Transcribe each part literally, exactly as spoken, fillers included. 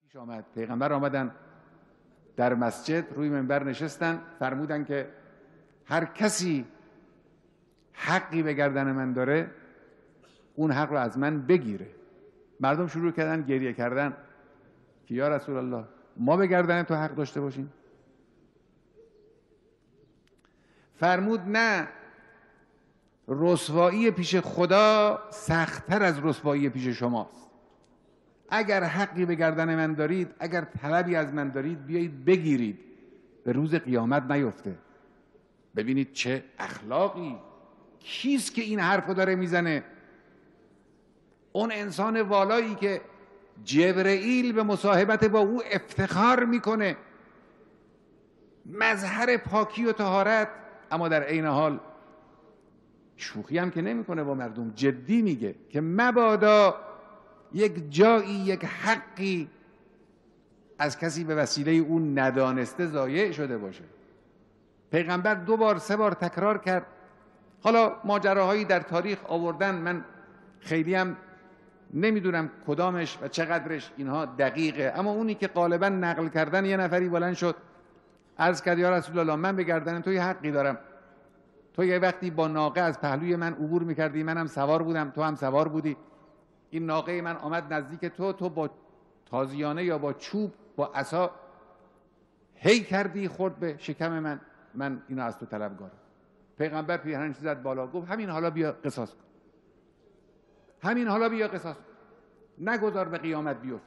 پیش آمد. پیغمبر آمدن در مسجد، روی منبر نشستن، فرمودن که هر کسی حقی به گردن من داره اون حق رو از من بگیره. مردم شروع کردن گریه کردن که یا رسول الله ما به گردن تو حق داشته باشیم. فرمود نه، رسوایی پیش خدا سخت‌تر از رسوایی پیش شماست. اگر حقی به گردن من دارید، اگر طلبی از من دارید، بیایید بگیرید، به روز قیامت نیفته. ببینید چه اخلاقی، کیست که این حرفو داره میزنه؟ اون انسان والایی که جبرئیل به مصاحبت با او افتخار میکنه، مظهر پاکی و طهارت، اما در عین حال شوخی هم که نمیکنه با مردم، جدی میگه که مبادا یک جایی، یک حقی از کسی به وسیله اون ندانسته ضایع شده باشه. پیغمبر دو بار سه بار تکرار کرد. حالا ماجراهایی در تاریخ آوردن، من خیلی هم نمیدونم کدامش و چقدرش اینها دقیقه، اما اونی که غالبا نقل کردن، یه نفری بلند شد عرض کرد یا رسول الله من به گردن تو یه حقی دارم. تو یه وقتی با ناقه از پهلوی من عبور میکردی، منم سوار بودم، تو هم سوار بودی، این ناقه من آمد نزدیک تو، تو با تازیانه یا با چوب با عصا هی کردی خورد به شکم من، من اینو از تو طلبگارم. پیغمبر پیرهنش زد بالا، گفت همین حالا بیا قصاص کن، همین حالا بیا قصاص کن، نگذار به قیامت بیفت.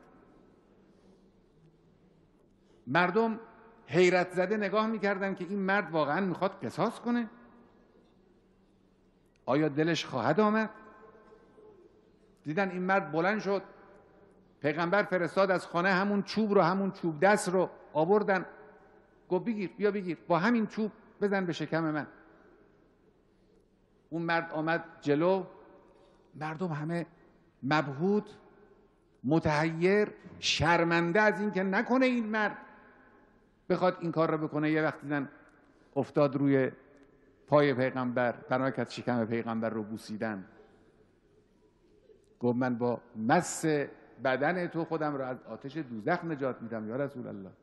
مردم حیرت زده نگاه میکردن که این مرد واقعا میخواد قصاص کنه؟ آیا دلش خواهد آمد؟ دیدن این مرد بلند شد، پیغمبر فرستاد از خانه همون چوب رو، همون چوب دست رو آوردن، گفت بگیر، بیا بگیر، با همین چوب بزن به شکم من. اون مرد آمد جلو، مردم همه مبهوت، متحیر، شرمنده از این که نکنه این مرد بخواد این کار رو بکنه. یه وقت دیدن افتاد روی پای پیغمبر، بناکت شکم پیغمبر رو بوسیدن. گفت من با مس بدن تو خودم رو از آتش دوزخ نجات میدم یا رسول الله.